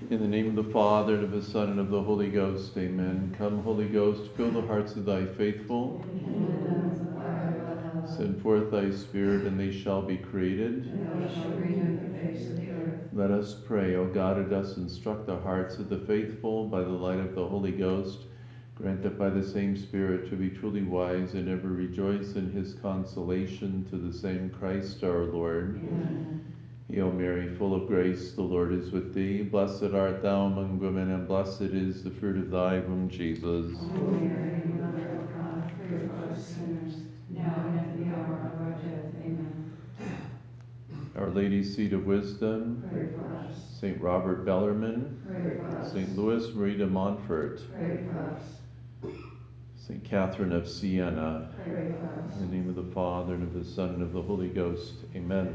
In the name of the Father, and of the Son, and of the Holy Ghost, amen. Come, Holy Ghost, fill the hearts of thy faithful. Send forth thy Spirit, and they shall be created. Let us pray. O God, who dost instruct the hearts of the faithful by the light of the Holy Ghost, grant that by the same Spirit to be truly wise and ever rejoice in his consolation to the same Christ our Lord. Amen. Hail Mary, full of grace, the Lord is with thee. Blessed art thou among women, and blessed is the fruit of thy womb, Jesus. Holy Mary, Mother of God, pray for us sinners, now and at the hour of our death. Amen. Our Lady, seat of wisdom, pray for us. Saint Robert Bellarmine, pray for us. Saint Louis Marie de Montfort, pray for us. Saint Catherine of Siena, pray for us. In the name of the Father, and of the Son, and of the Holy Ghost. Amen.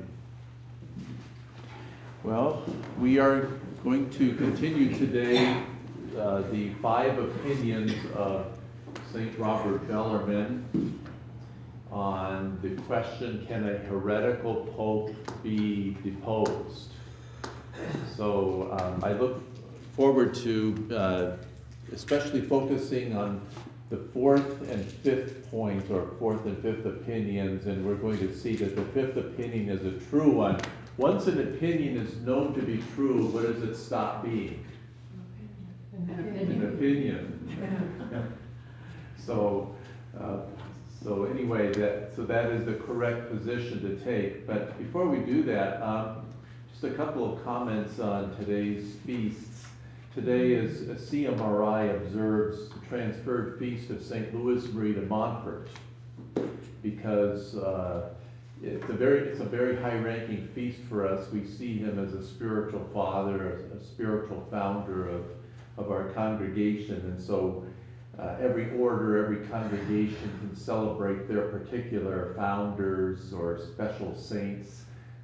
Well, we are going to continue today the 5 opinions of Saint Robert Bellarmine on the question, can a heretical pope be deposed? So I look forward to especially focusing on the 4th and 5th point, or 4th and 5th opinions, and we're going to see that the 5th opinion is a true one. Once an opinion is known to be true, what does it stop being? An opinion. So, anyway, that is the correct position to take. But before we do that, just a couple of comments on today's feasts. Today is CMRI observes the transferred feast of St. Louis Marie de Montfort, because it's a very high-ranking feast for us. We see him as a spiritual father, a spiritual founder of our congregation, and so every order, every congregation can celebrate their particular founders or special saints'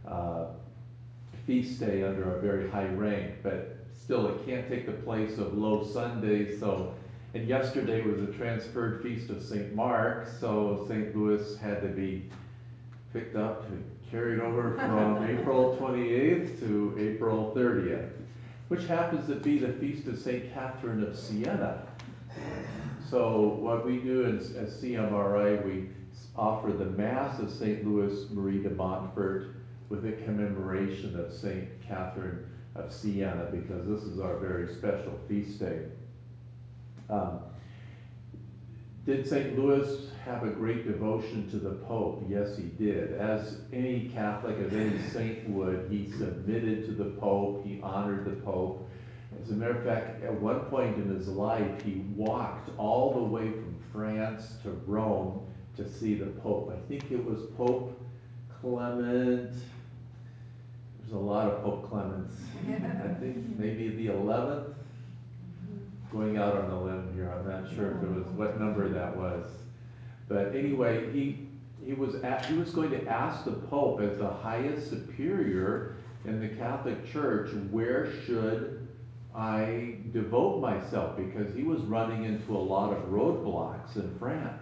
feast day under a very high rank, but still it can't take the place of Low Sunday. So, and yesterday was the transferred feast of St. Mark, so St. Louis had to be picked up and carried over from April 28th to April 30th, which happens to be the feast of St. Catherine of Siena. So what we do as CMRI, we offer the Mass of St. Louis Marie de Montfort with a commemoration of St. Catherine of Siena, because this is our very special feast day. Did St. Louis have a great devotion to the Pope? Yes, he did. As any Catholic, as any saint would, he submitted to the Pope, he honored the Pope. As a matter of fact, at one point in his life, he walked all the way from France to Rome to see the Pope. I think it was Pope Clement. There's a lot of Pope Clements. I think maybe the 11th. Going out on a limb here, I'm not sure if it was what number that was. But anyway, he was going to ask the Pope, as the highest superior in the Catholic Church, where should I devote myself, because he was running into a lot of roadblocks in France.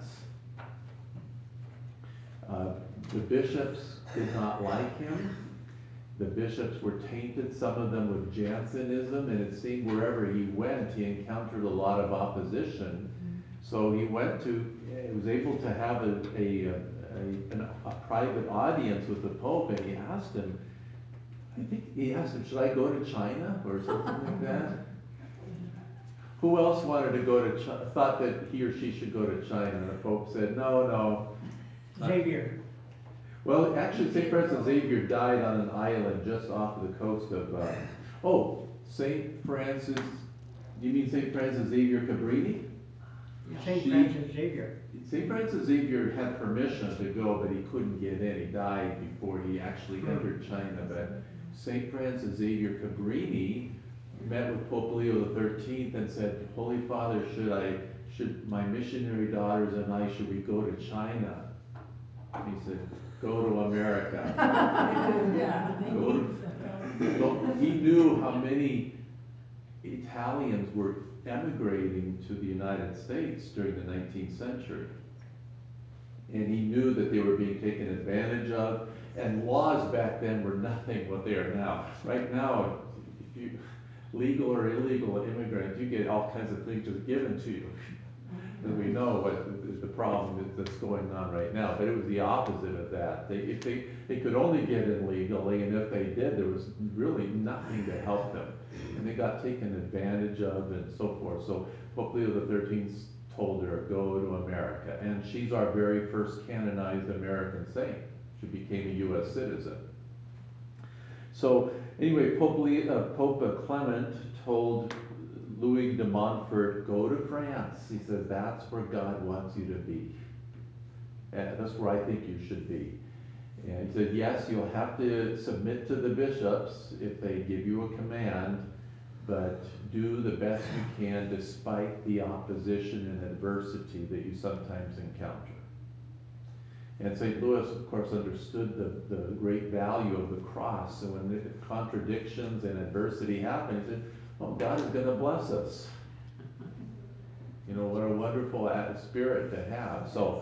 The bishops did not like him. The bishops were tainted, some of them with Jansenism, and it seemed wherever he went, he encountered a lot of opposition. So he was able to have a private audience with the Pope, and he asked him, should I go to China or something like that? Who else wanted to go to China, thought that he or she should go to China? And the Pope said, no. Xavier. Well, actually, St. Francis Xavier died on an island just off the coast of, St. Francis, do you mean St. Francis Xavier Cabrini? St. Francis Xavier. St. Francis Xavier had permission to go, but he couldn't get in. He died before he actually entered China. But St. Francis Xavier Cabrini met with Pope Leo XIII and said, Holy Father, should my missionary daughters and I, should we go to China? And he said, go to America. He knew how many Italians were emigrating to the United States during the 19th century. And he knew that they were being taken advantage of, and laws back then were nothing what they are now. Right now, legal or illegal immigrant, you get all kinds of things just given to you. And we know what the problem is that's going on right now, but it was the opposite of that. If they could only get in legally, and if they did, there was really nothing to help them. And they got taken advantage of and so forth. So Pope Leo the 13th told her, go to America. And she's our very first canonized American saint. She became a US citizen. So anyway, Pope Clement told Louis de Montfort, go to France. He says, that's where God wants you to be. And that's where I think you should be. And he said, yes, you'll have to submit to the bishops if they give you a command, but do the best you can despite the opposition and adversity that you sometimes encounter. And St. Louis, of course, understood the great value of the cross. So when the contradictions and adversity happened, he said, oh, God is going to bless us. You know, what a wonderful spirit to have. So,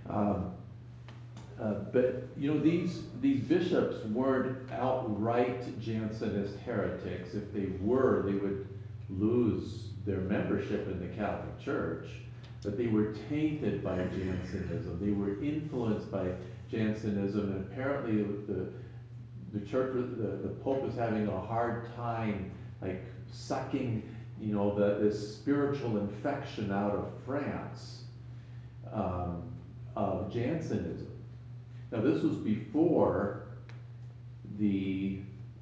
but, you know, these bishops weren't outright Jansenist heretics. If they were, they would lose their membership in the Catholic Church. But they were tainted by Jansenism. They were influenced by Jansenism, and apparently the church, the Pope is having a hard time, like sucking, you know, this spiritual infection out of France, of Jansenism. Now this was before the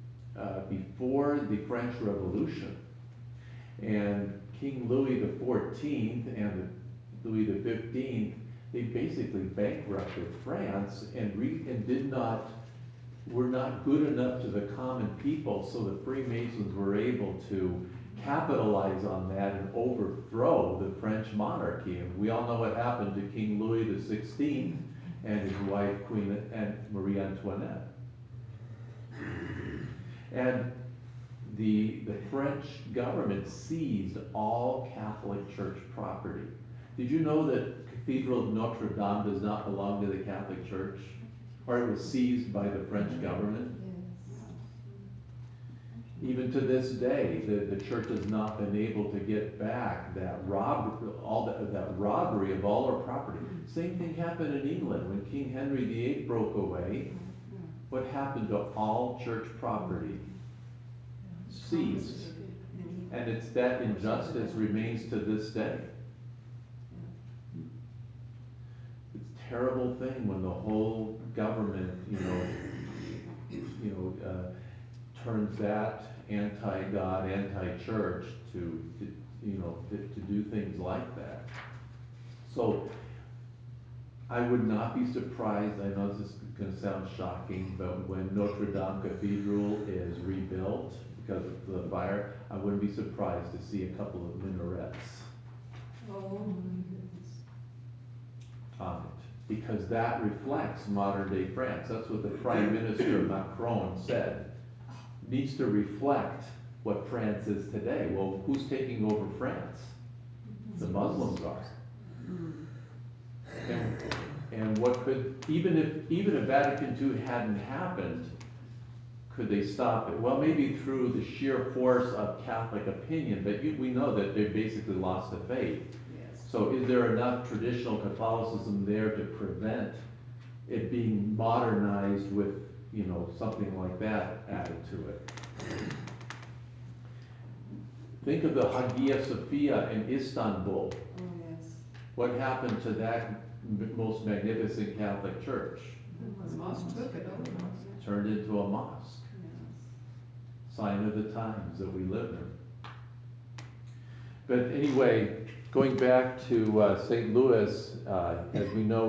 French Revolution, and King Louis the 14th and Louis the 15th, they basically bankrupted France and were not good enough to the common people, so the Freemasons were able to capitalize on that and overthrow the French monarchy. And we all know what happened to King Louis the 16th and his wife, Queen Marie Antoinette. And the French government seized all Catholic Church property. Did you know that Cathedral of Notre Dame does not belong to the Catholic Church? Or it was seized by the French government? Even to this day, the church has not been able to get back that robbery of all our property. Same thing happened in England when King Henry VIII broke away. What happened to all church property? Seized. And it's that injustice remains to this day. It's a terrible thing when the whole government, turns that anti-God, anti-church to do things like that. So I would not be surprised, I know this is going to sound shocking, but when Notre Dame Cathedral is rebuilt because of the fire, I wouldn't be surprised to see a couple of minarets on it, because that reflects modern day France. That's what the Prime Minister Macron said. Needs to reflect what France is today. Well, who's taking over France? The Muslims are. And what could, even if Vatican II hadn't happened, could they stop it? Well, maybe through the sheer force of Catholic opinion, but we know that they basically lost the faith. So is there enough traditional Catholicism there to prevent it being modernized with, something like that added to it? Think of the Hagia Sophia in Istanbul. What happened to that most magnificent Catholic church? The mosque took it over. Turned into a mosque. Sign of the times that we live in. But anyway, going back to St. Louis, as we know,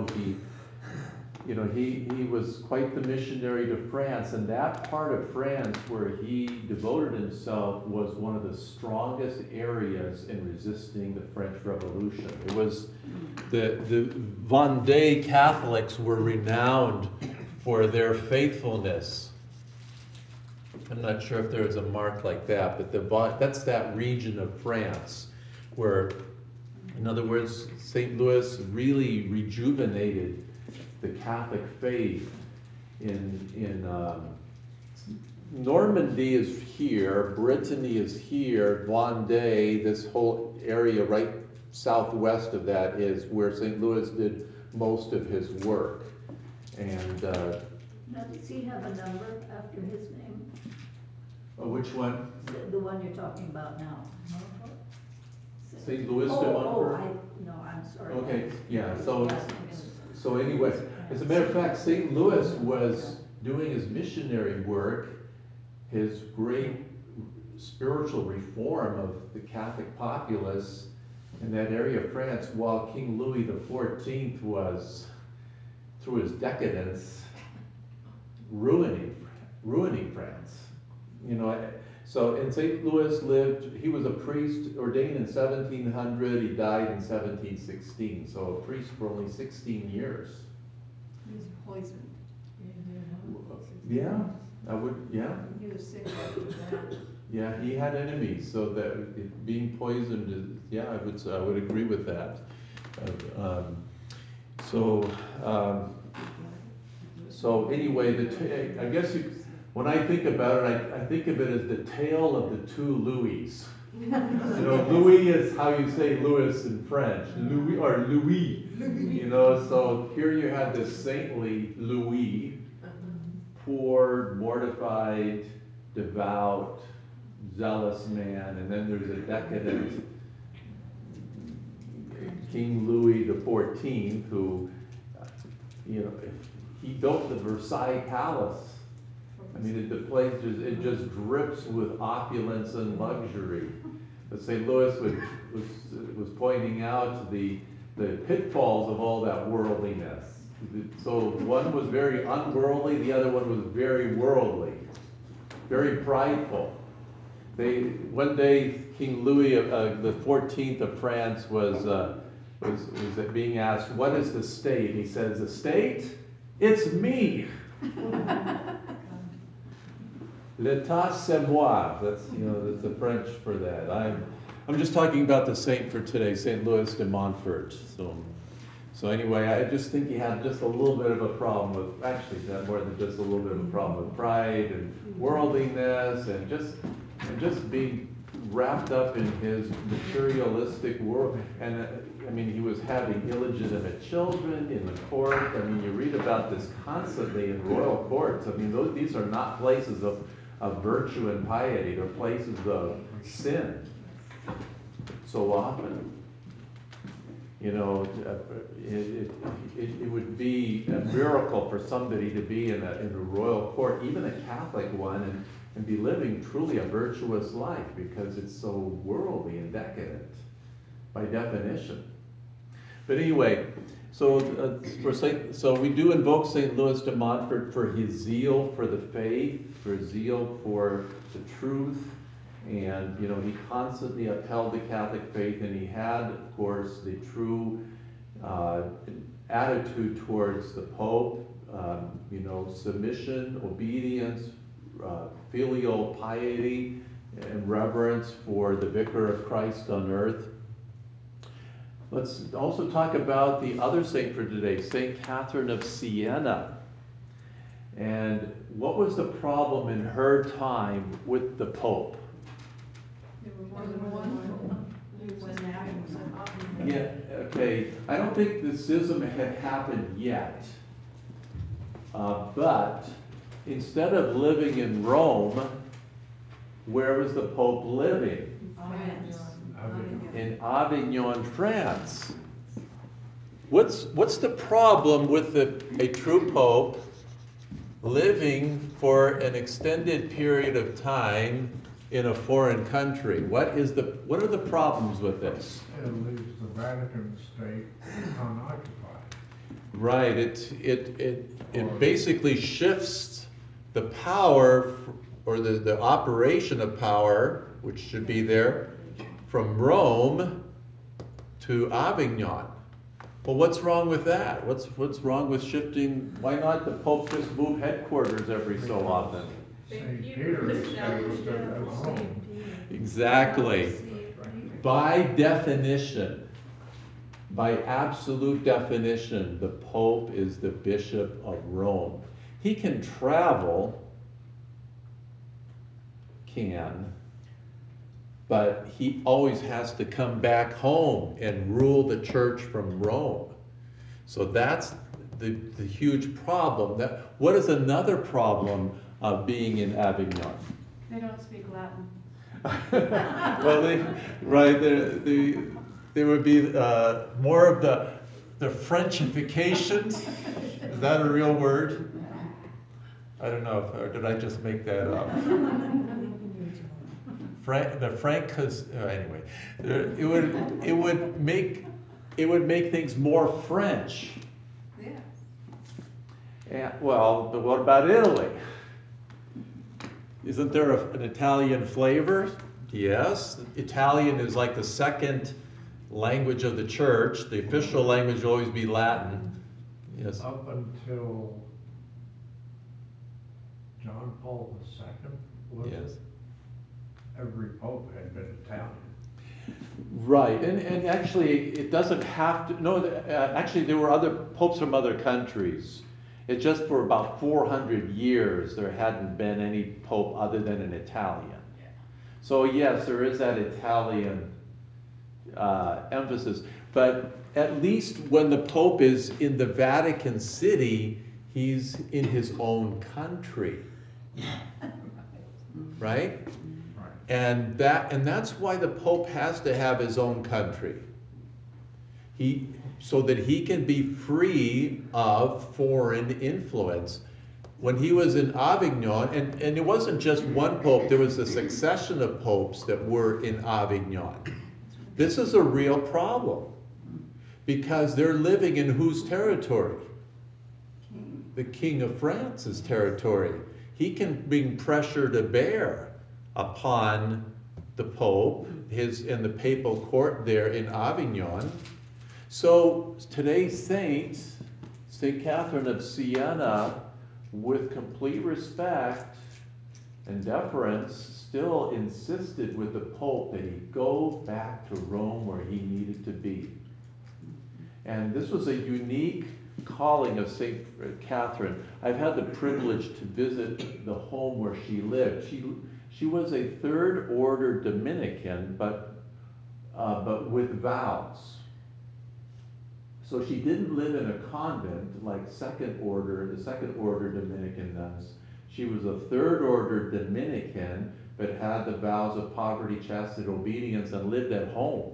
he was quite the missionary to France, and that part of France where he devoted himself was one of the strongest areas in resisting the French Revolution. It was the Vendée Catholics were renowned for their faithfulness. I'm not sure if there is a mark like that, but that's that region of France where, in other words, St. Louis really rejuvenated the Catholic faith in Normandy is here, Brittany is here, Vendée, this whole area right southwest of that is where St. Louis did most of his work. And, Now, does he have a number after his name? which one? The one you're talking about now? St. Louis de Oh, Montfort? no, I'm sorry. Okay, yeah, I so, was thinking so anyway, as a matter of fact, St. Louis was doing his missionary work, his great spiritual reform of the Catholic populace in that area of France, while King Louis XIV was, through his decadence, ruining France. You know, so in St. Louis lived, he was a priest ordained in 1700, he died in 1716, so a priest for only 16 years. He was poisoned. Yeah, I would, yeah. He was sick after that. Yeah, he had enemies, so that being poisoned is, yeah, I would agree with that. Um, so, um, so anyway, I guess when I think about it, I think of it as the tale of the two Louis. You know, Louis is how you say Louis in French, Louis, or Louis. You know, so here you have this saintly Louis, poor, mortified, devout, zealous man, and then there's a decadent King Louis XIV who, you know, he built the Versailles Palace. I mean, the place just, it just drips with opulence and luxury. But St. Louis was pointing out the pitfalls of all that worldliness. So one was very unworldly, the other one was very worldly, very prideful. One day King Louis the 14th of France was being asked, "What is the state?" He says, "The state? It's me." L'état c'est moi. That's that's the French for that. I'm just talking about the saint for today, Saint Louis de Montfort. So anyway, I just think he had just a little bit of a problem with, actually not more than just a little bit of a problem with pride and worldliness and just being wrapped up in his materialistic world. And I mean, he was having illegitimate children in the court. I mean, you read about this constantly in royal courts. I mean, these are not places of virtue and piety. They're places of sin so often. You know, it would be a miracle for somebody to be in a royal court, even a Catholic one, and be living truly a virtuous life, because it's so worldly and decadent by definition. But anyway, so so we do invoke St. Louis de Montfort for his zeal for the faith, for his zeal for the truth. And, you know, he constantly upheld the Catholic faith, and he had, of course, the true attitude towards the Pope, you know, submission, obedience, filial piety, and reverence for the Vicar of Christ on earth. Let's also talk about the other saint for today, Saint Catherine of Siena. And what was the problem in her time with the Pope? There were more than one. He was an Avignon. Yeah, okay. I don't think the schism had happened yet. But instead of living in Rome, where was the Pope living? In Avignon, France. What's the problem with a true Pope living for an extended period of time in a foreign country? What are the problems with this? It leaves the Vatican state unoccupied. Right. It basically shifts the power or the operation of power, which should be there, from Rome to Avignon. Well, what's wrong with that? What's wrong with shifting? Why not the Pope just move headquarters every so often? St. Peter established it as Rome. Exactly. By definition, by absolute definition, the Pope is the Bishop of Rome. He can travel can, but he always has to come back home and rule the church from Rome. So that's the huge problem. What is another problem of being in Avignon? They don't speak Latin. Well, right, there would be more of the Frenchification. Is that a real word? I don't know, or did I just make that up? Anyway, it would make things more French. Yes. And, well, but what about Italy? Isn't there an Italian flavor? Yes, Italian is like the second language of the church. The official language will always be Latin. Yes. Up until John Paul II, was Yes. it? Every pope had been Italian. Right, and actually, it doesn't have to, no, actually, there were other popes from other countries. It's just for about 400 years, there hadn't been any pope other than an Italian. So yes, there is that Italian emphasis, but at least when the Pope is in the Vatican City, he's in his own country, right? Right. And that's why the Pope has to have his own country. So that he can be free of foreign influence. When he was in Avignon, and it wasn't just one pope, there was a succession of popes that were in Avignon. This is a real problem because they're living in whose territory? The King of France's territory. He can bring pressure to bear upon the Pope and the papal court there in Avignon. So today's saint, St. Catherine of Siena, with complete respect and deference, still insisted with the Pope that he go back to Rome where he needed to be. And this was a unique calling of St. Catherine. I've had the privilege to visit the home where she lived. She was a third order Dominican, but with vows. So she didn't live in a convent like the second order Dominican nuns. She was a third order Dominican, but had the vows of poverty, chastity, obedience, and lived at home.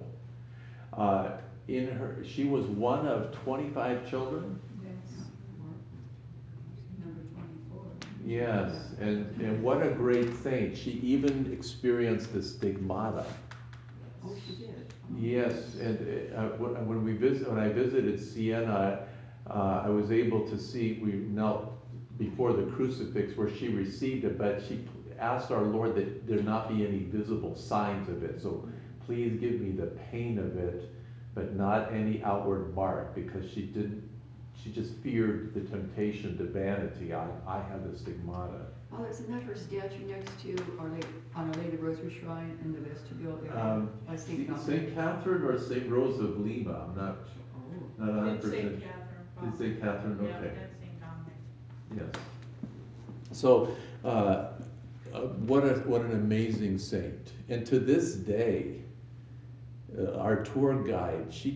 She was one of 25 children. Yes. Number 24. Yes, and what a great saint. She even experienced the stigmata. Oh, she did. Yes, and when I visited Siena, I was able to see, we knelt before the crucifix where she received it, but she asked our Lord that there not be any visible signs of it. So please give me the pain of it, but not any outward mark, because she just feared the temptation to vanity. I have the stigmata. Oh, isn't that her statue next to Our Lady of the Rosary Shrine in the vestibule area by St. Dominic? St. Catherine or St. Rose of Lima? I'm not Oh. 100%. It's St. Catherine. It's St. Catherine, Yeah, okay. and St. Dominic. Yes. So, what an amazing saint. And to this day, our tour guide, she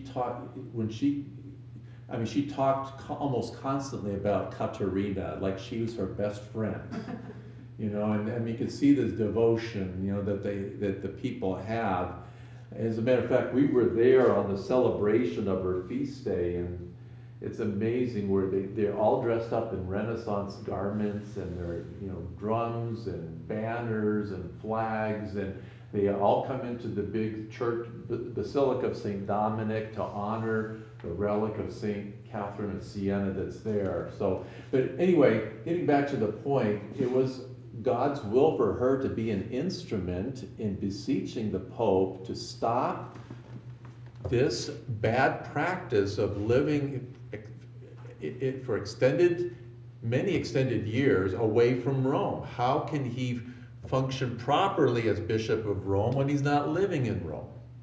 talked almost constantly about Katerina, like she was her best friend. You know, and you can see this devotion, you know, that the people have. As a matter of fact, we were there on the celebration of her feast day, and it's amazing where they're all dressed up in Renaissance garments, and they're, you know, drums and banners and flags, and they all come into the big church, Basilica of St. Dominic, to honor the relic of St. Catherine of Siena that's there. So, but anyway, getting back to the point, it was God's will for her to be an instrument in beseeching the Pope to stop this bad practice of living for many extended years away from Rome. How can he function properly as Bishop of Rome when he's not living in Rome?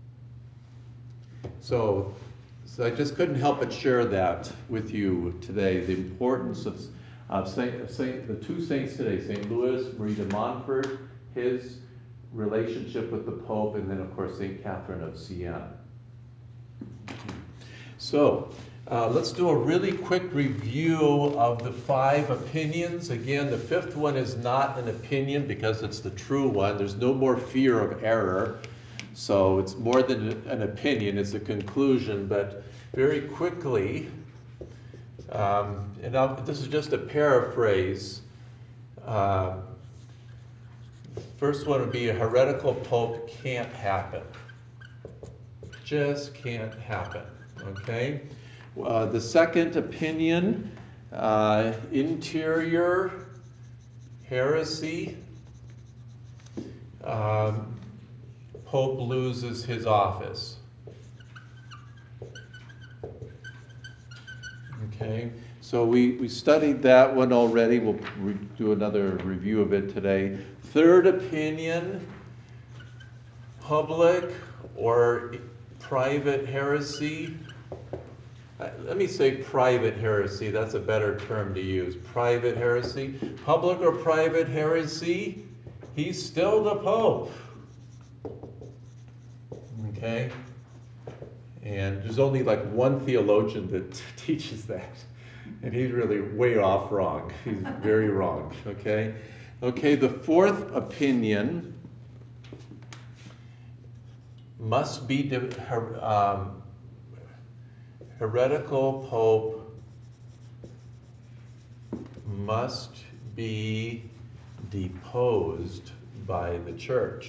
So I just couldn't help but share that with you today, the importance of the two saints today, St. Louis, Marie de Montfort, his relationship with the Pope, and then of course St. Catherine of Siena. So, let's do a really quick review of the 5 opinions. Again, the 5th one is not an opinion because it's the true one. There's no more fear of error. So it's more than an opinion, it's a conclusion. But very quickly, this is just a paraphrase. First one would be a heretical pope can't happen. Just can't happen, okay? The second opinion, interior heresy, Pope loses his office. Okay, so we studied that one already. We'll do another review of it today. Third opinion, public or private heresy. Let me say private heresy, that's a better term to use. Private heresy. Public or private heresy, he's still the Pope. Okay? And there's only like one theologian that teaches that. And he's really way off wrong. He's very wrong. Okay? Okay, the fourth opinion must be heretical pope must be deposed by the church.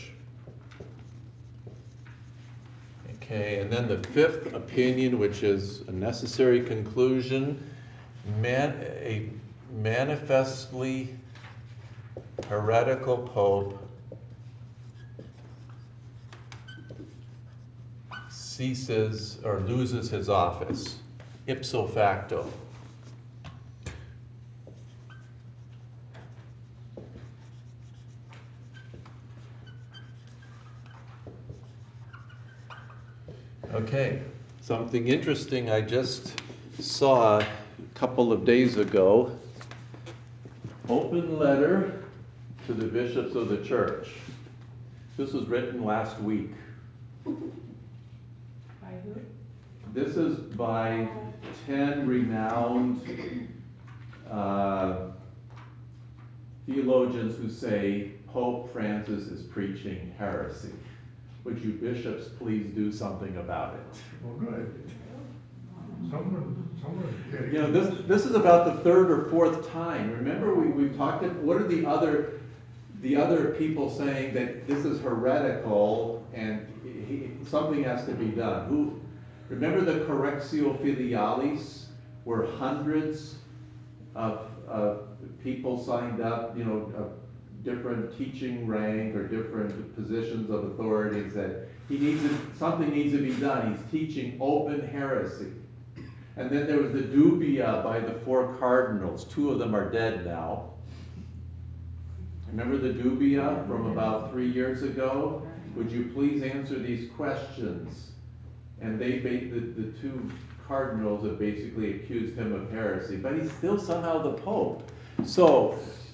Okay, and then the fifth opinion, which is a necessary conclusion, a manifestly heretical pope ceases or loses his office, ipso facto. Okay, something interesting I just saw a couple of days ago. Open letter to the bishops of the church. This was written last week. By who? This is by 10 renowned theologians who say Pope Francis is preaching heresy. Would you bishops please do something about it? Well, good. Someone getting. You know, this is about the third or fourth time. Remember, we've talked. What are the other people saying that this is heretical and something has to be done? Who? Remember the Correctio Filialis, where hundreds of people signed up. You know, different teaching rank or different positions of authority, said something needs to be done. He's teaching open heresy. And then there was the dubia by the 4 cardinals. 2 of them are dead now. Remember the dubia from about 3 years ago? Would you please answer these questions? And the 2 cardinals have basically accused him of heresy, but he's still somehow the Pope. So,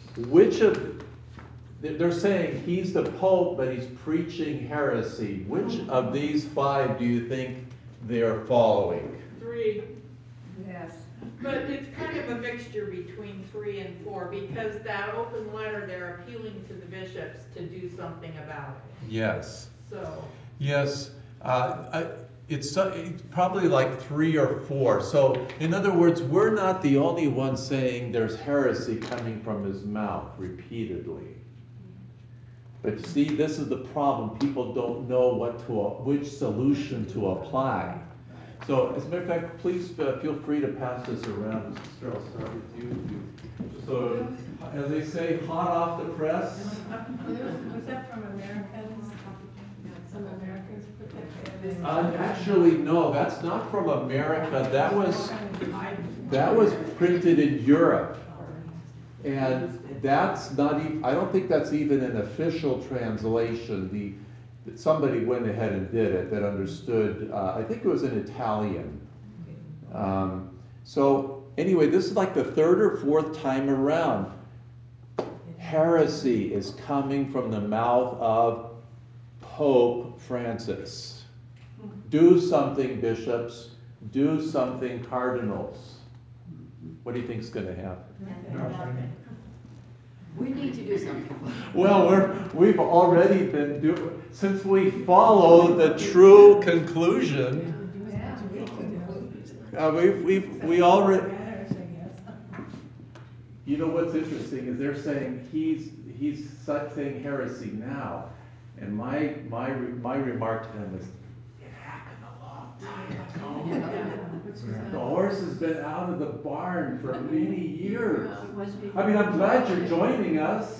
they're saying he's the Pope, but he's preaching heresy. Which of these 5 do you think they are following? 3. Yes. But it's kind of a mixture between 3 and 4, because that open letter, they're appealing to the bishops to do something about it. Yes. So. Yes. It's probably like 3 or 4. So, in other words, we're not the only ones saying there's heresy coming from his mouth repeatedly. But see, this is the problem. People don't know which solution to apply. So, as a matter of fact, please feel free to pass this around. Sister, I'll start with you. So, as they say, hot off the press. Was that from Americans? Some Americans put that together? Actually, no, that's not from America. That was printed in Europe. And that's not even, I don't think that's even an official translation. Somebody went ahead and did it that understood, I think it was in Italian. So anyway, this is like the 3rd or 4th time around. Heresy is coming from the mouth of Pope Francis. Do something, bishops. Do something, cardinals. What do you think's going to happen? Nothing. We need to do something. Well, we've already been doing, since we follow the true conclusion, we already, you know what's interesting is they're saying he's saying heresy now. And my remark to them is, it happened a long time ago. The horse has been out of the barn for many years. I mean, I'm glad you're joining us.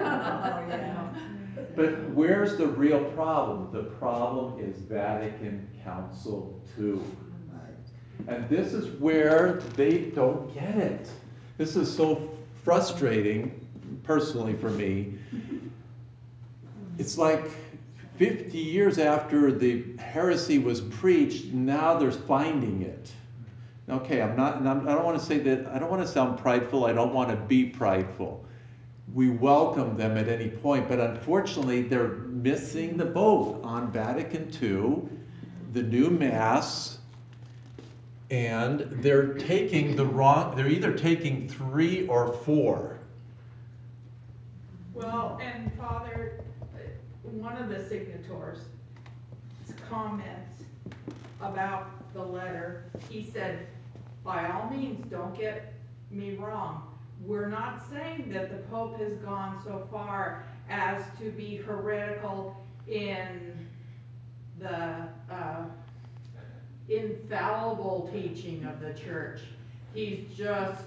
But where's the real problem? The problem is Vatican Council II. And this is where they don't get it. This is so frustrating, personally for me. It's like 50 years after the heresy was preached, now they're finding it. Okay, I don't want to say that, I don't want to sound prideful, I don't want to be prideful. We welcome them at any point, but unfortunately they're missing the boat on Vatican II, the new Mass, and they're taking the wrong, they're either taking 3 or 4. Well, and Father, one of the signatories' comments about the letter, he said, by all means, don't get me wrong. We're not saying that the Pope has gone so far as to be heretical in the infallible teaching of the church. He's just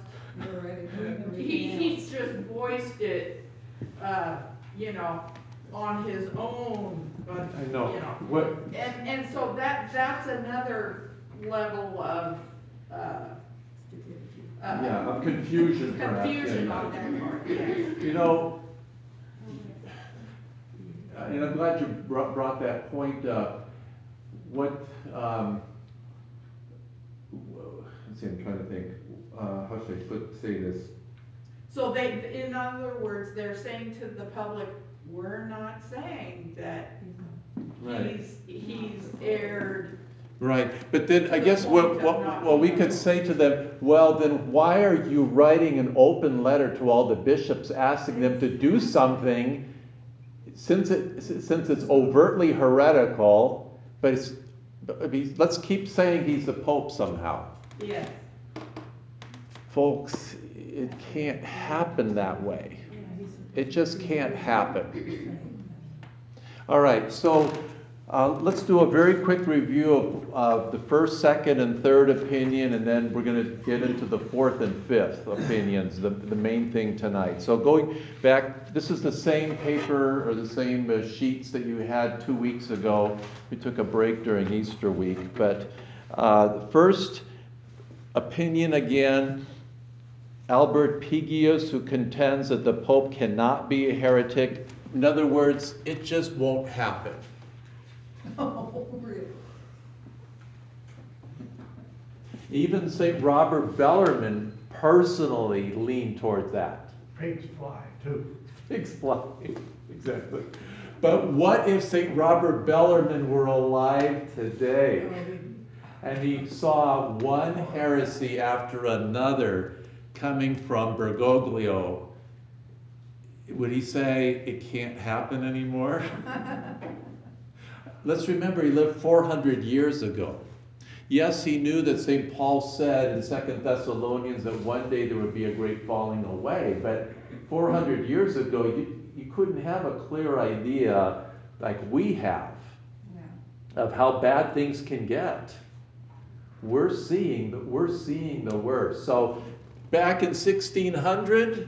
he's just voiced it, on his own. But I know. what? And so that's another level of of confusion, perhaps. Confusion on their part. Yes. And I'm glad you brought that point up. Let's see, I'm trying to think. How should I say this? So in other words, they're saying to the public, we're not saying that he's erred. Right, but then I guess what we could say to them, well, then why are you writing an open letter to all the bishops asking them to do something since it's overtly heretical, but let's keep saying he's the Pope somehow. Yes. Folks, it can't happen that way. It just can't happen. All right, so let's do a very quick review of the first, second, and third opinion, and then we're going to get into the fourth and fifth opinions, the main thing tonight. So going back, this is the same paper or the same sheets that you had 2 weeks ago. We took a break during Easter week, but the first opinion again, Albert Pigius, who contends that the Pope cannot be a heretic. In other words, it just won't happen. Oh, really? Even St. Robert Bellarmine personally leaned towards that. Pigs fly too. Pigs fly, exactly. But what if St. Robert Bellarmine were alive today and he saw one heresy after another coming from Bergoglio? Would he say it can't happen anymore? Let's remember he lived 400 years ago. Yes, he knew that St. Paul said in 2 Thessalonians that one day there would be a great falling away, but 400 years ago you couldn't have a clear idea like we have of how bad things can get. We're seeing the worst. So back in 1600,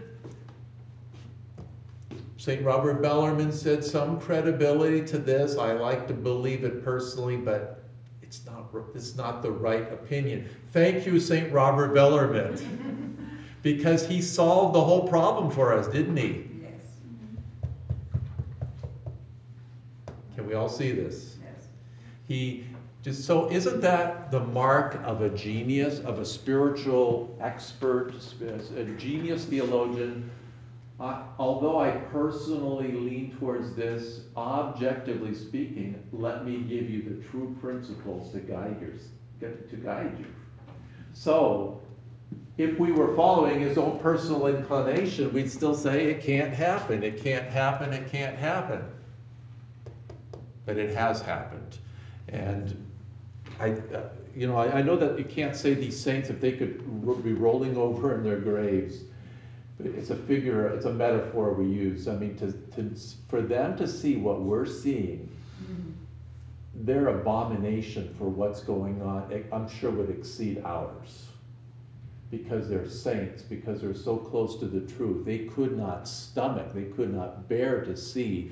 St. Robert Bellarmine said some credibility to this. I like to believe it personally, but it's not the right opinion. Thank you, St. Robert Bellarmine, because he solved the whole problem for us, didn't he? Yes. Can we all see this? Yes. So isn't that the mark of a genius, of a spiritual expert, a genius theologian? Although I personally lean towards this, objectively speaking, let me give you the true principles to guide you. So, if we were following his own personal inclination, we'd still say it can't happen, it can't happen, it can't happen. But it has happened. And I know that you can't say these saints, if they could be rolling over in their graves, it's a metaphor we use. I mean, for them to see what we're seeing, their abomination for what's going on, I'm sure would exceed ours. Because they're saints, because they're so close to the truth. They could not stomach, they could not bear to see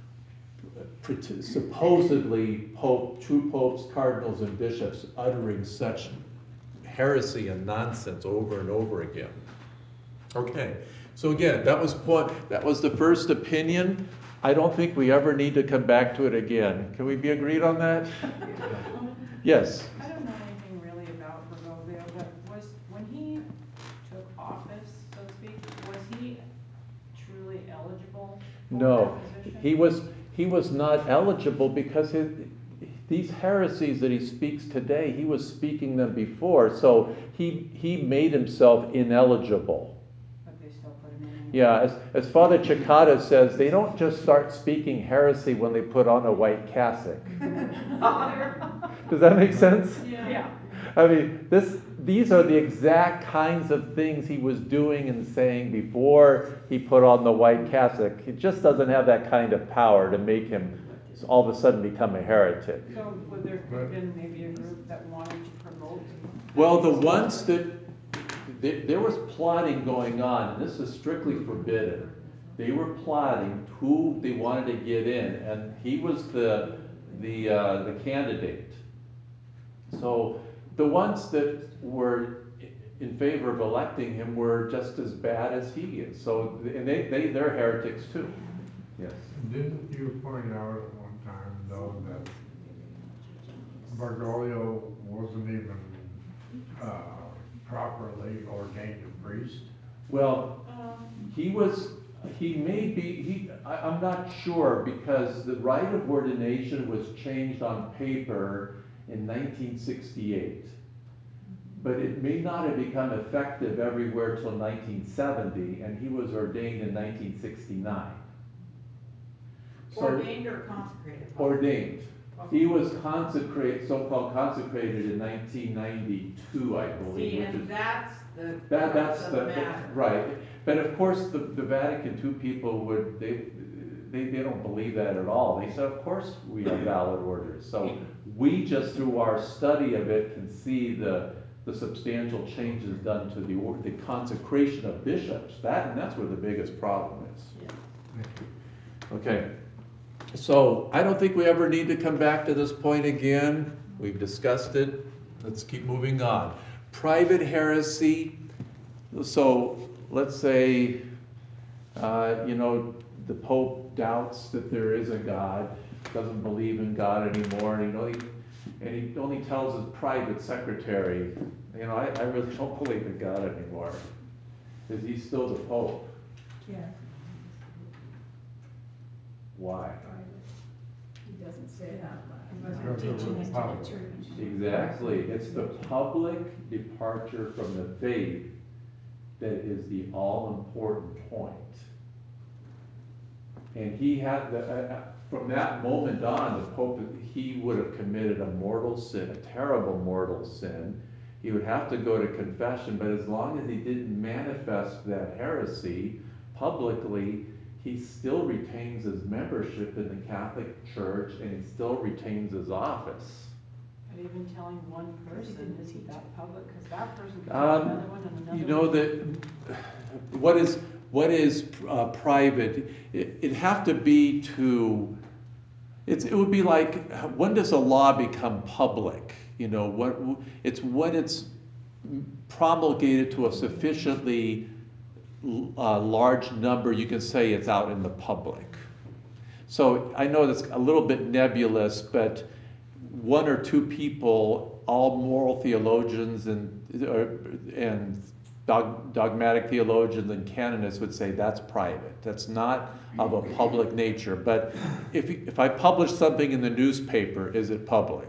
supposedly true popes, cardinals, and bishops uttering such heresy and nonsense over and over again. Okay, so again, that was the first opinion. I don't think we ever need to come back to it again. Can we be agreed on that? Yes. I don't know anything really about Bergoglio, but when he took office, so to speak, was he truly eligible for No, that position? he was not eligible because these heresies that he speaks today, he was speaking them before, so he made himself ineligible. But they still put him in. Yeah, as Father Cicada says, they don't just start speaking heresy when they put on a white cassock. Does that make sense? Yeah. I mean, these are the exact kinds of things he was doing and saying before he put on the white cassock. It just doesn't have that kind of power to make him all of a sudden become a heretic. So would there have been maybe a group that wanted to promote? Well, the ones that, there was plotting going on, and this is strictly forbidden. They were plotting who they wanted to get in, and he was the candidate. So the ones that were in favor of electing him were just as bad as he is. So, and they're heretics too. Yes. Didn't you point out at one time, though, that Bergoglio wasn't even properly ordained a priest? Well, I'm not sure, because the rite of ordination was changed on paper in 1968. But it may not have become effective everywhere till 1970, and he was ordained in 1969. So, Ordained or consecrated? ordained. Okay. He was so-called consecrated in 1992, I believe. See, which and is, that's the that's crux of the matter. right. But of course, the Vatican II people they don't believe that at all. They said, of course we have valid orders. So we just through our study of it can see the substantial changes done to the consecration of bishops. That's where the biggest problem is. Okay. So I don't think we ever need to come back to this point again. We've discussed it. Let's keep moving on. Private heresy. So let's say, the Pope doubts that there is a God, doesn't believe in God anymore, and he only tells his private secretary, I really don't believe in God anymore. Is he still the Pope? Yeah. Why? He doesn't say it out loud. Because it was public. Exactly. It's the public departure from the faith that is the all-important point. And he had from that moment on, the Pope, he would have committed a mortal sin, a terrible mortal sin. He would have to go to confession, but as long as he didn't manifest that heresy publicly, he still retains his membership in the Catholic Church, and he still retains his office. But even telling one person, isn't that public? Because that person could tell another one and another one. What is private? It'd have to be it would be like, when does a law become public? When it's promulgated to a sufficiently large number, you can say it's out in the public. So I know that's a little bit nebulous, but one or two people, all moral theologians and dogmatic theologians and canonists would say that's private. That's not of a public nature. But if I publish something in the newspaper, is it public?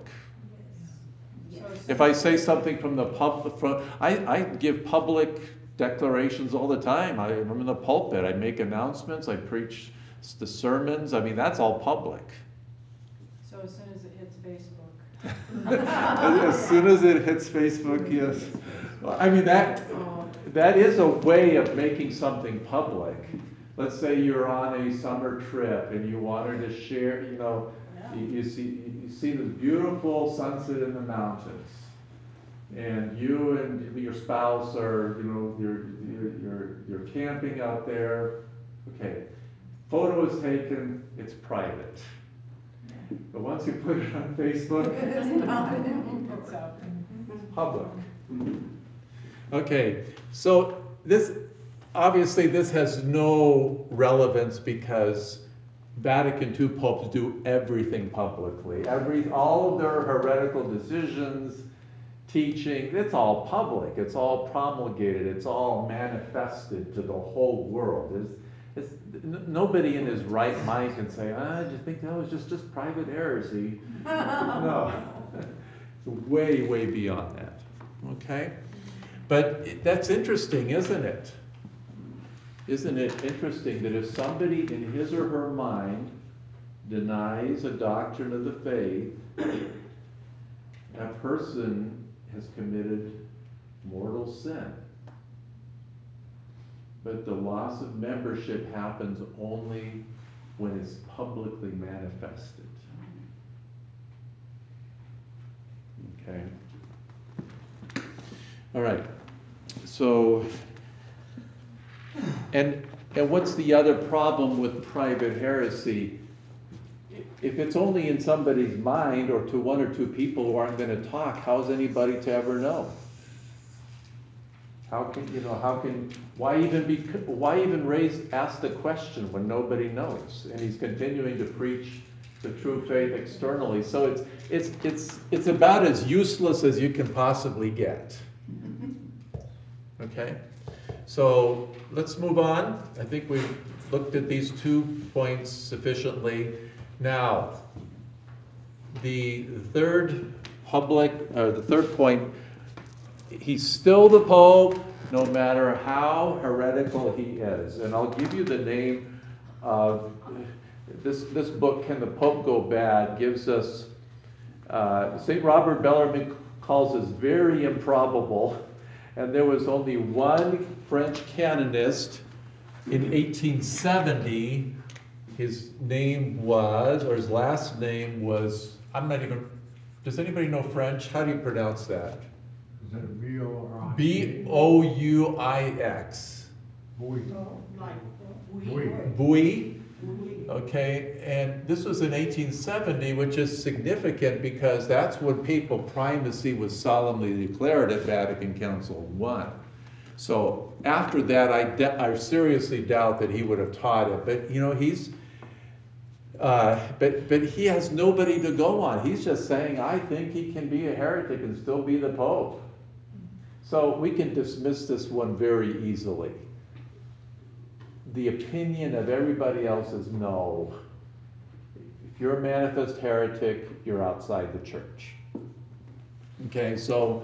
If I say something from the I give public declarations all the time. I'm in the pulpit. I make announcements. I preach the sermons. I mean, that's all public. So as soon as it hits Facebook. As soon as it hits Facebook, yes. Well, I mean, that is a way of making something public. Let's say you're on a summer trip and you wanted to share, you see this beautiful sunset in the mountains, and you and your spouse are, you're camping out there. Okay, photo is taken, it's private. But once you put it on Facebook, It's out. it's public. Okay, so this has no relevance because Vatican II popes do everything publicly. All of their heretical decisions, teaching, it's all public. It's all promulgated. It's all manifested to the whole world. Nobody in his right mind can say, do you think that was just private heresy? No. It's way, way beyond that. Okay? But that's interesting, isn't it? Isn't it interesting that if somebody in his or her mind denies a doctrine of the faith, that person has committed mortal sin. But the loss of membership happens only when it's publicly manifested. Okay. All right. So, and what's the other problem with private heresy? If it's only in somebody's mind or to one or two people who aren't going to talk, how's anybody to ever know? Why even ask the question when nobody knows? And he's continuing to preach the true faith externally. So it's about as useless as you can possibly get. Okay? So let's move on. I think we've looked at these 2 points sufficiently. Now, the third point, he's still the Pope, no matter how heretical he is. And I'll give you the name of this book, Can the Pope Go Bad? Gives us, St. Robert Bellarmine calls this very improbable. And there was only one French canonist in 1870. His last name was, does anybody know French? How do you pronounce that? Is that B-O-U-I? B-O-U-I-X. Bouy. Okay, and this was in 1870, which is significant because that's when papal primacy was solemnly declared at Vatican Council I. So after that, I seriously doubt that he would have taught it. But but he has nobody to go on. He's just saying, I think he can be a heretic and still be the Pope. So we can dismiss this one very easily. The opinion of everybody else is no. If you're a manifest heretic, you're outside the church. Okay, so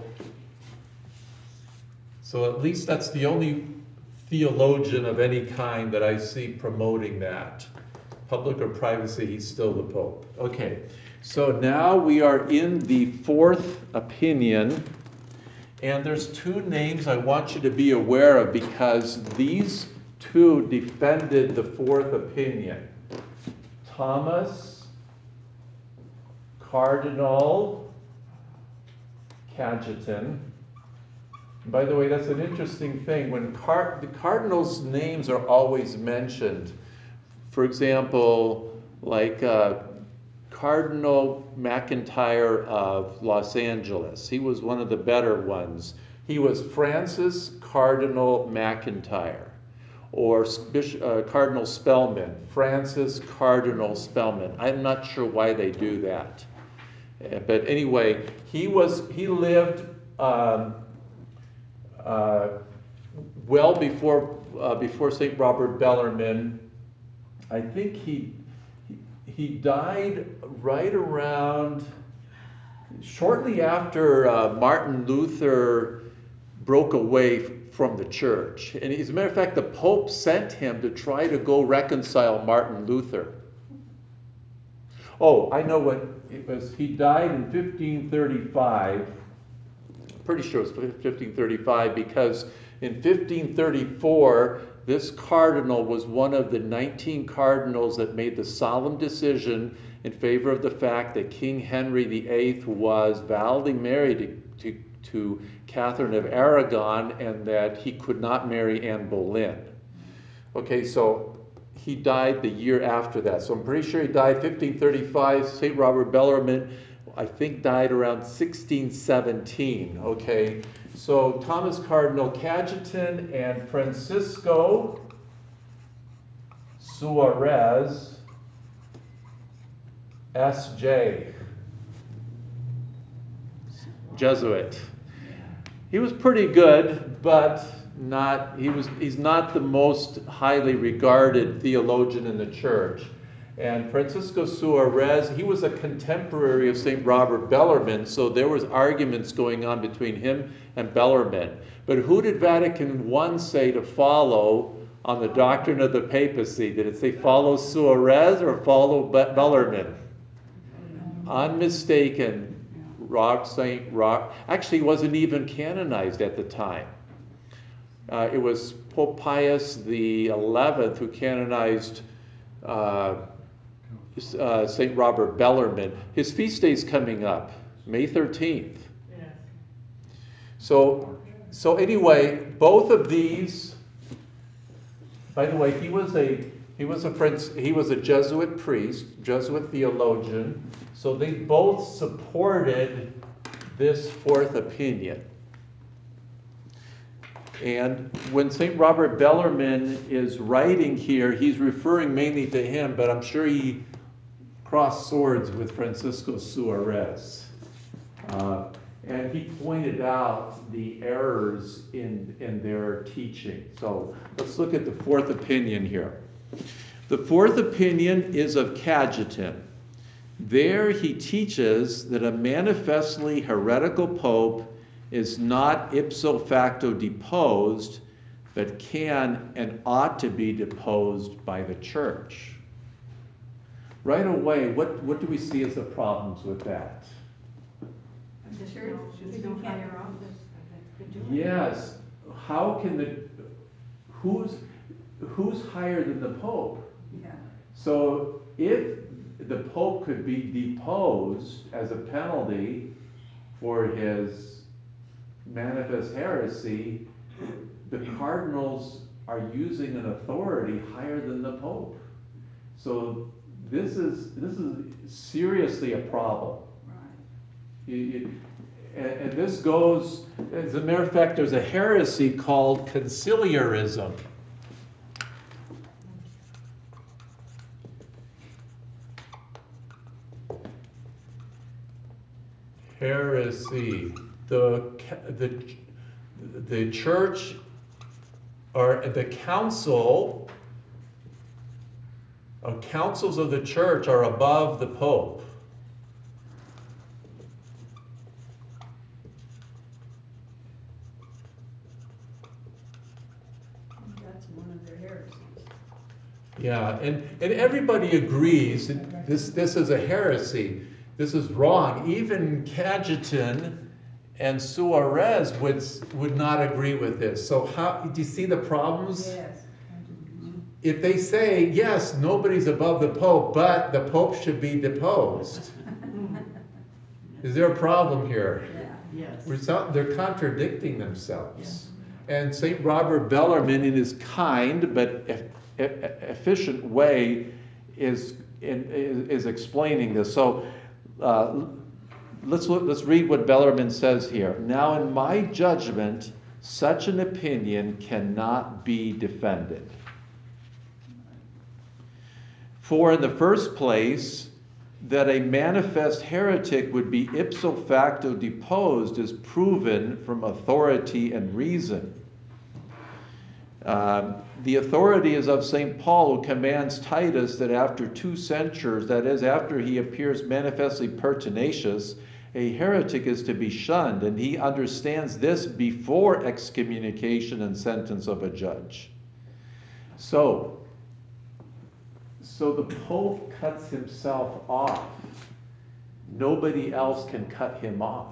at least that's the only theologian of any kind that I see promoting that. Public or privacy, he's still the Pope. Okay, so now we are in the fourth opinion, and there's 2 names I want you to be aware of because these 2 defended the fourth opinion. Thomas Cardinal Cajetan. By the way, that's an interesting thing. When the cardinals' names are always mentioned, for example, like Cardinal McIntyre of Los Angeles. He was one of the better ones. He was Francis Cardinal McIntyre. Or Cardinal Spellman, Francis Cardinal Spellman. I'm not sure why they do that. But anyway, he lived well before St. Robert Bellarmine. I think he died right around, shortly after Martin Luther broke away from the church. And as a matter of fact, the Pope sent him to try to go reconcile Martin Luther. Oh, I know what it was. He died in 1535. Pretty sure it was 1535, because in 1534, this cardinal was one of the 19 cardinals that made the solemn decision in favor of the fact that King Henry VIII was validly married to Catherine of Aragon, and that he could not marry Anne Boleyn. Okay, so he died the year after that. So I'm pretty sure he died 1535. St. Robert Bellarmine, I think, died around 1617. Okay, so Thomas Cardinal Cajetan and Francisco Suarez, S.J., Jesuit. He was pretty good, but he's not the most highly regarded theologian in the church. And Francisco Suarez, he was a contemporary of St. Robert Bellarmine, so there was arguments going on between him and Bellarmine. But who did Vatican I say to follow on the doctrine of the papacy? Did it say follow Suarez or follow Bellarmine? Unmistaken. Actually, he wasn't even canonized at the time. It was Pope Pius XI who canonized St. Robert Bellarmine. His feast day is coming up, May 13th. So anyway, both of these. By the way, he was a Jesuit priest, Jesuit theologian. So they both supported this fourth opinion. And when St. Robert Bellarmine is writing here, he's referring mainly to him, but I'm sure he crossed swords with Francisco Suarez. And he pointed out the errors in their teaching. So let's look at the fourth opinion here. The fourth opinion is of Cajetan. There he teaches that a manifestly heretical pope is not ipso facto deposed, but can and ought to be deposed by the church. Right away, what do we see as the problems with that? The church is no higher office. Yes. How can who's higher than the Pope? Yeah. So if the Pope could be deposed as a penalty for his manifest heresy, the cardinals are using an authority higher than the Pope. So this is seriously a problem. Right. And this goes, as a matter of fact, there's a heresy called conciliarism. Heresy. The church, or the councils of the church are above the Pope. That's one of their heresies. Yeah, and everybody agrees that this is a heresy. This is wrong. Even Cajetan and Suarez would not agree with this. So how do you see the problems? Yes. If they say, yes, nobody's above the Pope, but the Pope should be deposed. Is there a problem here? Yeah. Yes. They're contradicting themselves. And St. Robert Bellarmine, in his kind but efficient way, is explaining this. So let's read what Bellarmine says here. Now, in my judgment, such an opinion cannot be defended. For in the first place, that a manifest heretic would be ipso facto deposed is proven from authority and reason. The authority is of St. Paul, who commands Titus that after 2 censures, that is, after he appears manifestly pertinacious, a heretic is to be shunned, and he understands this before excommunication and sentence of a judge. So the Pope cuts himself off. Nobody else can cut him off.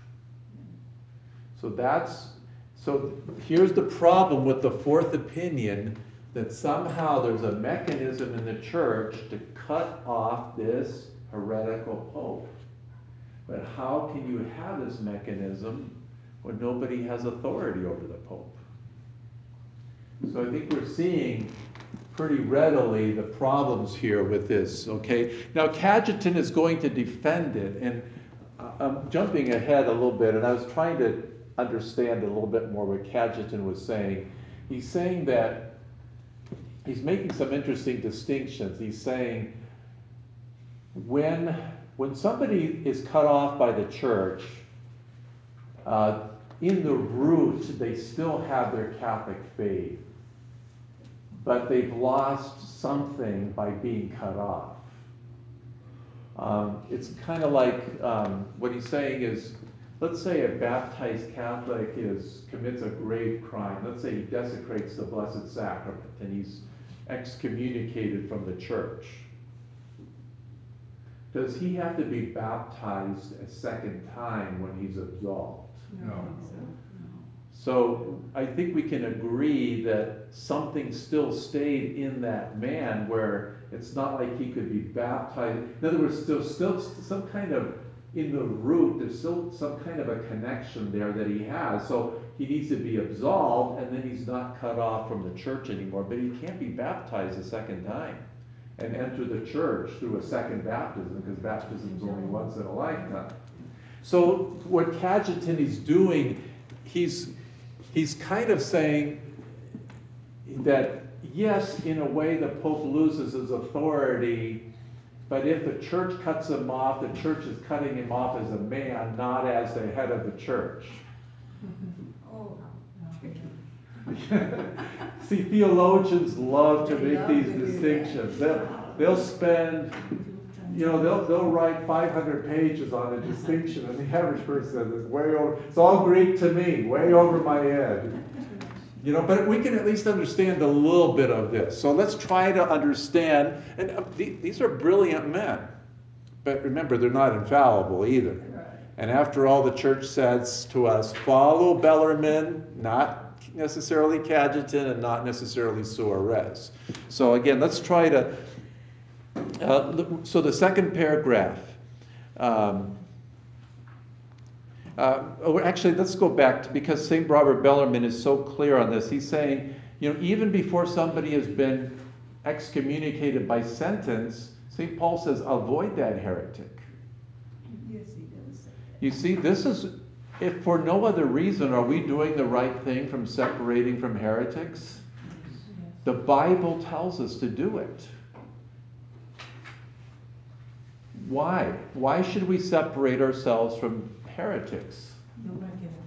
So here's the problem with the fourth opinion, that somehow there's a mechanism in the church to cut off this heretical Pope. But how can you have this mechanism when nobody has authority over the Pope? So I think we're seeing pretty readily the problems here with this, okay? Now Cajetan is going to defend it, and I'm jumping ahead a little bit, and I was trying to understand a little bit more what Cajetan was saying. He's saying that, he's making some interesting distinctions. He's saying when somebody is cut off by the church, in the root they still have their Catholic faith, but they've lost something by being cut off. It's kind of like, what he's saying is, let's say a baptized Catholic commits a grave crime. Let's say he desecrates the Blessed Sacrament and he's excommunicated from the church. Does he have to be baptized a second time when he's absolved? No. So I think we can agree that something still stayed in that man, where it's not like he could be baptized. In other words, there's still some kind of, in the root, there's still some kind of a connection there that he has. So he needs to be absolved, and then he's not cut off from the church anymore. But he can't be baptized a second time and enter the church through a second baptism, because baptism is only once in a lifetime. So what Cajetan is doing, he's kind of saying that, yes, in a way the Pope loses his authority, but if the church cuts him off, the church is cutting him off as a man, not as the head of the church. Oh, See, theologians love to make these distinctions. They'll spend, they'll write 500 pages on a distinction, and the average person says it's way over. It's all Greek to me, way over my head. But we can at least understand a little bit of this. So let's try to understand. And these are brilliant men, but remember, they're not infallible either. And after all, the church says to us, follow Bellarmine, not necessarily Cajetan, and not necessarily Suarez. So again, let's try to, so the second paragraph, actually, let's go back to, because St. Robert Bellarmine is so clear on this. He's saying, even before somebody has been excommunicated by sentence, St. Paul says, avoid that heretic. yes, he does. You see, this is, if for no other reason are we doing the right thing from separating from heretics? The Bible tells us to do it. Why? Why should we separate ourselves from heretics? We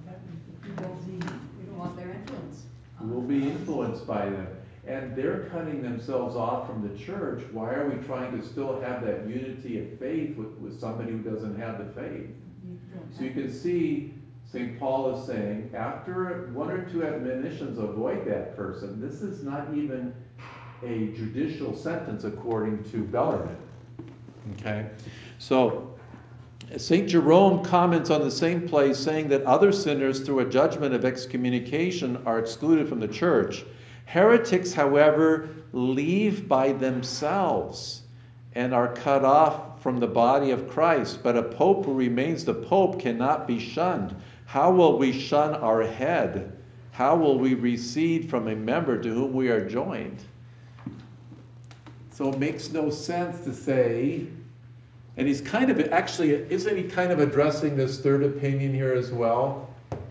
don't want their influence. We will be influenced by them. And they're cutting themselves off from the church. Why are we trying to still have that unity of faith with somebody who doesn't have the faith? So you can see St. Paul is saying, after 1 or 2 admonitions, avoid that person. This is not even a judicial sentence according to Bellarmine. Okay? So St. Jerome comments on the same place, saying that other sinners, through a judgment of excommunication, are excluded from the church. Heretics, however, leave by themselves and are cut off from the body of Christ. But a pope who remains the pope cannot be shunned. How will we shun our head? How will we recede from a member to whom we are joined? So it makes no sense to say, and he's kind of, actually, isn't he kind of addressing this third opinion here as well?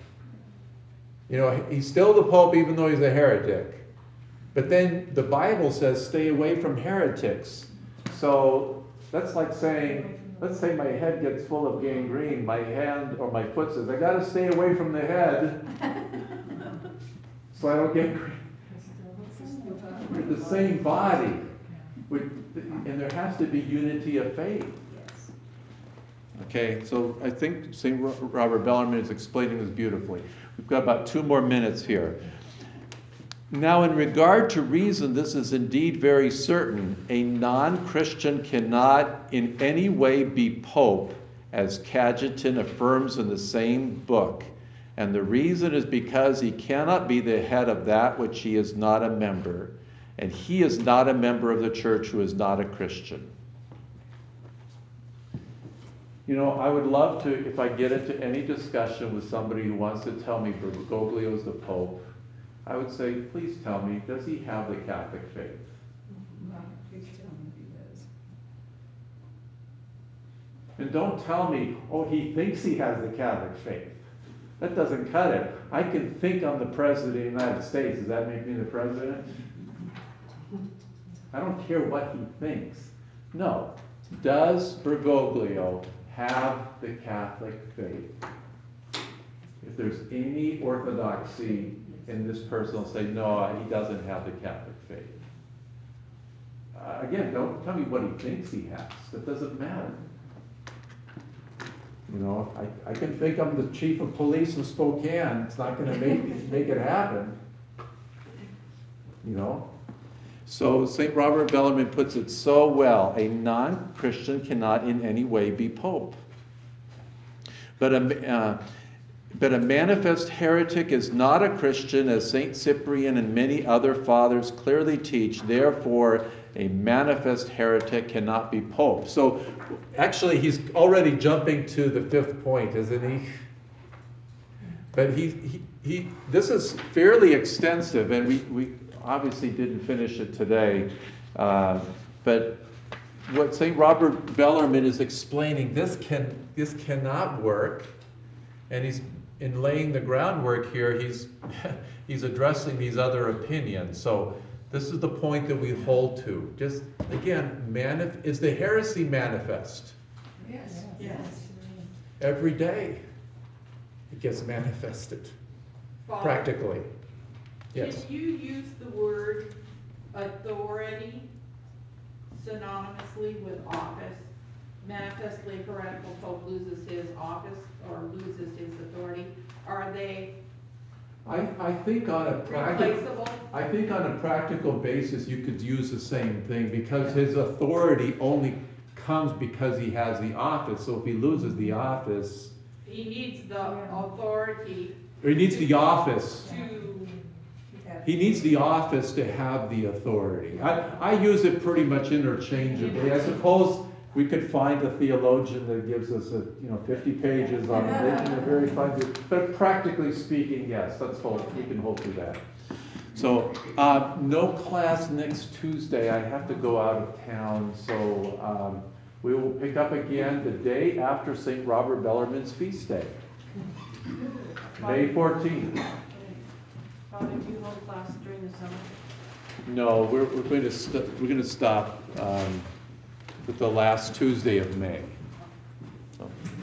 He's still the Pope even though he's a heretic. But then the Bible says stay away from heretics. So that's like saying, let's say my head gets full of gangrene, my hand or my foot says, I got to stay away from the head so I don't get the same body, and there has to be unity of faith. Yes. Okay, so I think St. Robert Bellarmine is explaining this beautifully. We've got about 2 more minutes here. Now, in regard to reason, this is indeed very certain. A non-Christian cannot in any way be pope, as Cajetan affirms in the same book. And the reason is because he cannot be the head of that which he is not a member. And he is not a member of the church who is not a Christian. You know, I would love to, if I get into any discussion with somebody who wants to tell me Bergoglio is the Pope, I would say, please tell me, does he have the Catholic faith? Please tell me if he does. And don't tell me, oh, he thinks he has the Catholic faith. That doesn't cut it. I can think I'm the President of the United States. Does that make me the President? I don't care what he thinks. No. Does Bergoglio have the Catholic faith? If there's any orthodoxy in this person, will say, no, he doesn't have the Catholic faith. Again, don't tell me what he thinks he has. That doesn't matter. You know, I can think I'm the chief of police in Spokane. It's not going to make it happen. You know? So St. Robert Bellarmine puts it so well. A non-Christian cannot in any way be pope. But a manifest heretic is not a Christian, as St. Cyprian and many other fathers clearly teach. Therefore, a manifest heretic cannot be pope. So actually, he's already jumping to the 5th point, isn't he? But this is fairly extensive, and we obviously didn't finish it today. But what St. Robert Bellarmine is explaining, this cannot work, and he's in laying the groundwork here. He's addressing these other opinions. So this is the point that we hold to. Just again, is the heresy manifest? Yes. Yes. Every day it gets manifested Father, practically. Yes. can you use the word authority synonymously with office? Manifestly heretical pope loses his office or loses his authority. Are they I think on a replaceable? practical basis you could use the same thing, because his authority only comes because he has the office. So if he loses the office, He needs the authority or he needs the office. to, He needs the office to have the authority. I use it pretty much interchangeably. I suppose we could find a theologian that gives us 50 pages on making a very fine view. But practically speaking, yes, we can hold to that. So no class next Tuesday. I have to go out of town. So we will pick up again the day after St. Robert Bellarmine's feast day, May 14th. Father, do you hold class during the summer? No, we're going to stop with the last Tuesday of May.